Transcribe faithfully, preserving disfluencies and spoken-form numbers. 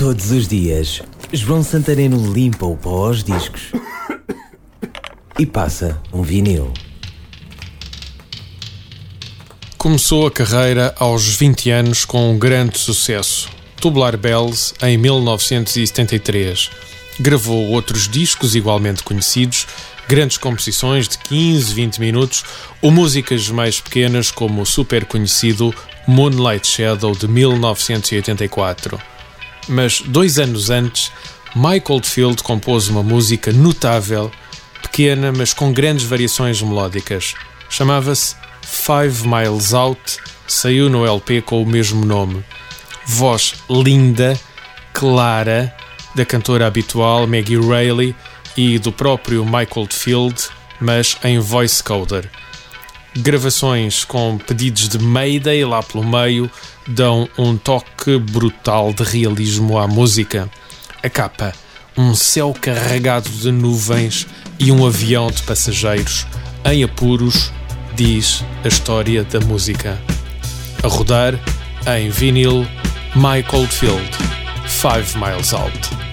Todos os dias, João Santareno limpa o pó aos discos e passa um vinil. Começou a carreira aos vinte anos com um grande sucesso, Tubular Bells, em mil novecentos e setenta e três. Gravou outros discos igualmente conhecidos, grandes composições de quinze, vinte minutos ou músicas mais pequenas como o super conhecido Moonlight Shadow de mil novecentos e oitenta e quatro. Mas dois anos antes, Mike Oldfield compôs uma música notável, pequena mas com grandes variações melódicas. Chamava-se Five Miles Out, saiu no L P com o mesmo nome. Voz linda, clara, da cantora habitual Maggie Reilly e do próprio Mike Oldfield, mas em voice coder. Gravações com pedidos de Mayday lá pelo meio dão um toque brutal de realismo à música. A capa, um céu carregado de nuvens e um avião de passageiros em apuros, diz a história da música. A rodar em vinil, Mike Oldfield, Five Miles Out.